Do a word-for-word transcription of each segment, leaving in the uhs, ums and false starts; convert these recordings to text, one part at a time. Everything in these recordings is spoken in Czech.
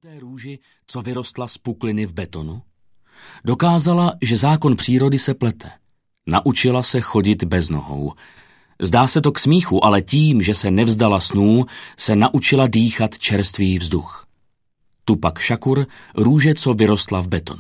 té růži, co vyrostla z pukliny v betonu? Dokázala, že zákon přírody se plete. Naučila se chodit bez nohou. Zdá se to k smíchu, ale tím, že se nevzdala snů, se naučila dýchat čerstvý vzduch. Tupac Shakur, růže, co vyrostla v betonu.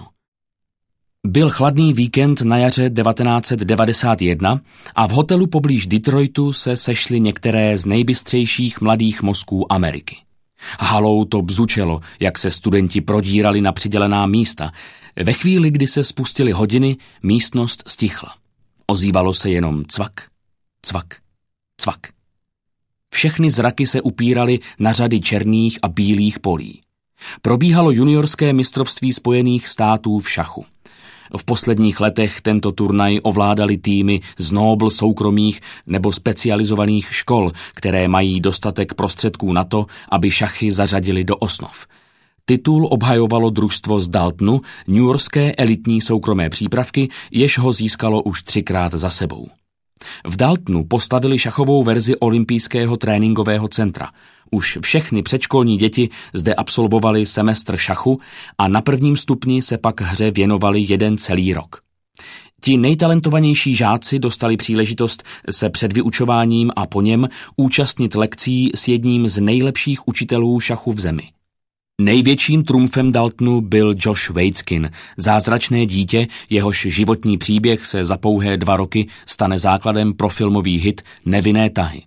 Byl chladný víkend na jaře devatenáct set devadesát jedna a v hotelu poblíž Detroitu se sešly některé z nejbystřejších mladých mozků Ameriky. Halou to bzučelo, jak se studenti prodírali na přidělená místa. Ve chvíli, kdy se spustily hodiny, místnost stichla. Ozývalo se jenom cvak, cvak, cvak. Všechny zraky se upíraly na řady černých a bílých polí. Probíhalo juniorské mistrovství Spojených států v šachu. V posledních letech tento turnaj ovládali týmy z nobl soukromých nebo specializovaných škol, které mají dostatek prostředků na to, aby šachy zařadili do osnov. Titul obhajovalo družstvo z Daltonu, newyorské elitní soukromé přípravky, jež ho získalo už třikrát za sebou. V Daltonu postavili šachovou verzi olympijského tréninkového centra. Už všechny předškolní děti zde absolvovaly semestr šachu a na prvním stupni se pak hře věnovali jeden celý rok. Ti nejtalentovanější žáci dostali příležitost se před vyučováním a po něm účastnit lekcí s jedním z nejlepších učitelů šachu v zemi. Největším trumfem Daltonu byl Josh Waitzkin, zázračné dítě, jehož životní příběh se za pouhé dva roky stane základem pro filmový hit Nevinné tahy.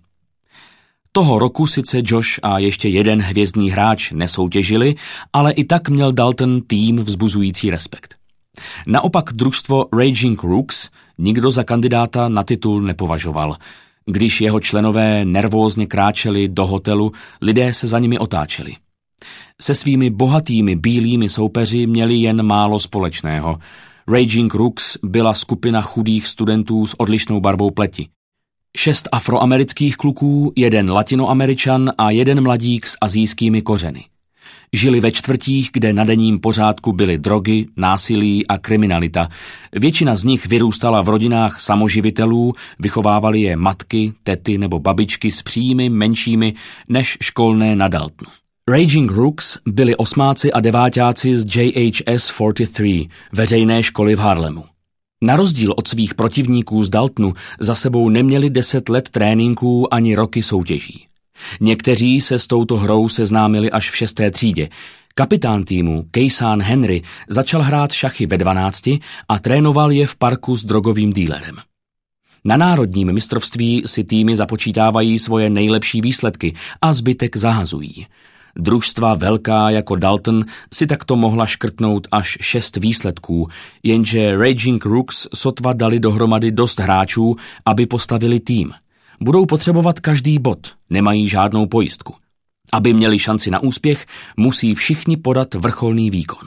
Toho roku sice Josh a ještě jeden hvězdný hráč nesoutěžili, ale i tak měl Dalton tým vzbuzující respekt. Naopak družstvo Raging Rooks nikdo za kandidáta na titul nepovažoval. Když jeho členové nervózně kráčeli do hotelu, lidé se za nimi otáčeli. Se svými bohatými bílými soupeři měli jen málo společného. Raging Rooks byla skupina chudých studentů s odlišnou barvou pleti. Šest afroamerických kluků, jeden latinoameričan a jeden mladík s asijskými kořeny. Žili ve čtvrtích, kde na denním pořádku byly drogy, násilí a kriminalita. Většina z nich vyrůstala v rodinách samoživitelů, vychovávali je matky, tety nebo babičky s příjmy menšími než školné na Daltonu. Raging Rooks byli osmáci a deváťáci z J H S čtyřicet tři, veřejné školy v Harlemu. Na rozdíl od svých protivníků z Daltonu za sebou neměli deset let tréninků ani roky soutěží. Někteří se s touto hrou seznámili až v šesté třídě. Kapitán týmu Kaysan Henry začal hrát šachy ve dvanácti a trénoval je v parku s drogovým dílerem. Na národním mistrovství si týmy započítávají svoje nejlepší výsledky a zbytek zahazují. Družstva velká jako Dalton si takto mohla škrtnout až šest výsledků, jenže Raging Rooks sotva dali dohromady dost hráčů, aby postavili tým. Budou potřebovat každý bod, nemají žádnou pojistku. Aby měli šanci na úspěch, musí všichni podat vrcholný výkon.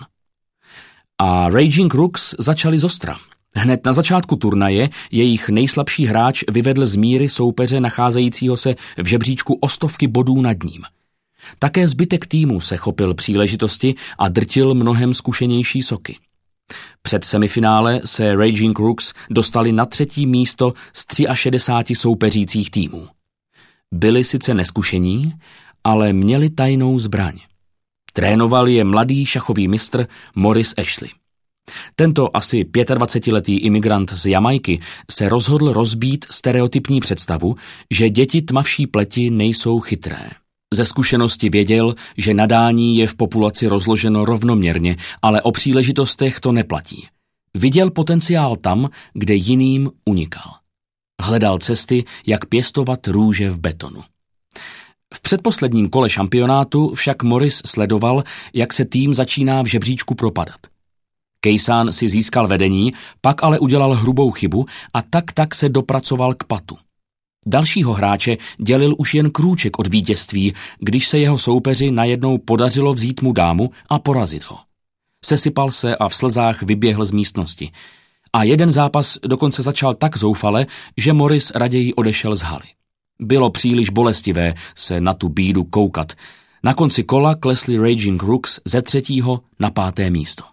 A Raging Rooks začali zostra. Hned na začátku turnaje jejich nejslabší hráč vyvedl z míry soupeře nacházejícího se v žebříčku o stovky bodů nad ním. Také zbytek týmu se chopil příležitosti a drtil mnohem zkušenější soky. Před semifinále se Raging Rooks dostali na třetí místo z šedesáti tři soupeřících týmů. Byli sice neskušení, ale měli tajnou zbraň. Trénoval je mladý šachový mistr Morris Ashley. Tento asi dvacetiletý imigrant z Jamajky se rozhodl rozbít stereotypní představu, že děti tmavší pleti nejsou chytré. Ze zkušenosti věděl, že nadání je v populaci rozloženo rovnoměrně, ale o příležitostech to neplatí. Viděl potenciál tam, kde jiným unikal. Hledal cesty, jak pěstovat růže v betonu. V předposledním kole šampionátu však Morris sledoval, jak se tým začíná v žebříčku propadat. Kaysan si získal vedení, pak ale udělal hrubou chybu a tak tak se dopracoval k patu. Dalšího hráče dělil už jen krůček od vítězství, když se jeho soupeři najednou podařilo vzít mu dámu a porazit ho. Sesypal se a v slzách vyběhl z místnosti. A jeden zápas dokonce začal tak zoufale, že Morris raději odešel z haly. Bylo příliš bolestivé se na tu bídu koukat. Na konci kola klesli Raging Rooks ze třetího na páté místo.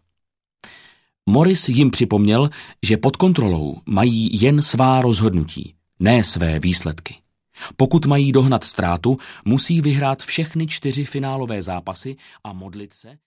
Morris jim připomněl, že pod kontrolou mají jen svá rozhodnutí, ne své výsledky. Pokud mají dohnat ztrátu, musí vyhrát všechny čtyři finálové zápasy a modlit se,